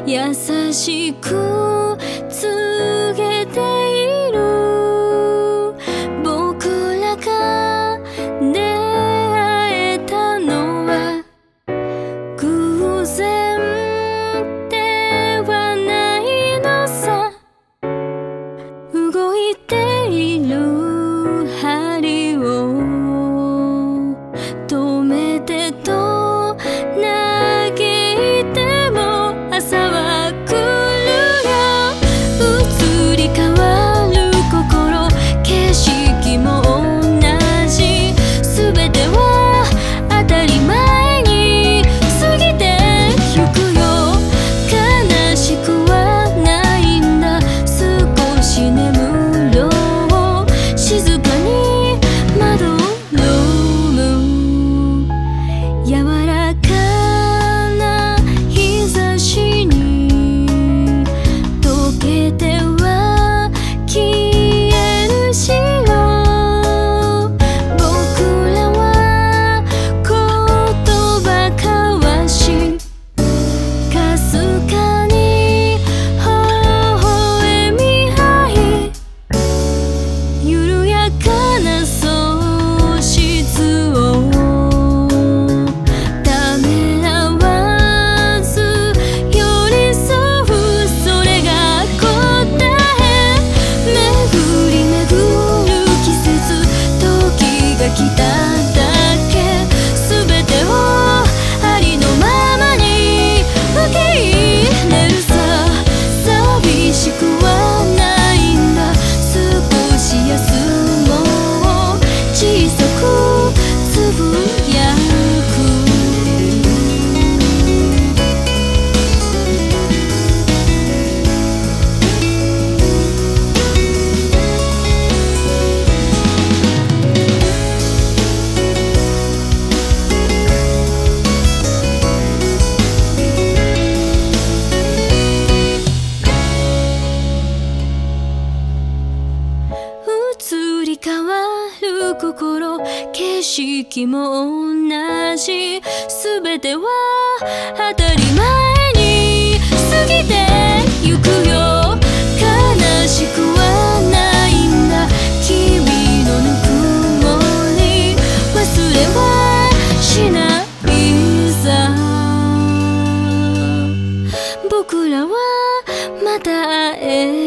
優しく告げている。僕らが出会えたのは偶然ではないのさ。動いている針を止めてと嘆いても朝は来るよ。移り変わる心、景色も同じ。全ては当たり前に過ぎてゆくよ。悲しくはないんだ、少し眠ろう。静かに窓を飲む。柔らかな日差しに溶けては消える白。僕らは言葉交わし、かすかに微笑み合い、緩やかな喪失をためらわず寄り添う。それが答え。巡り巡る季節、時が来ただけ。全てをありのままに受け入れるさ。寂しくはないんだ、少し休もう。小さくつぶやく。移り変わる心、景色も同じ。全ては当たり前に過ぎてゆくよ。悲しくはないんだ、君のぬくもり。忘れはしないさ。僕らはまた会え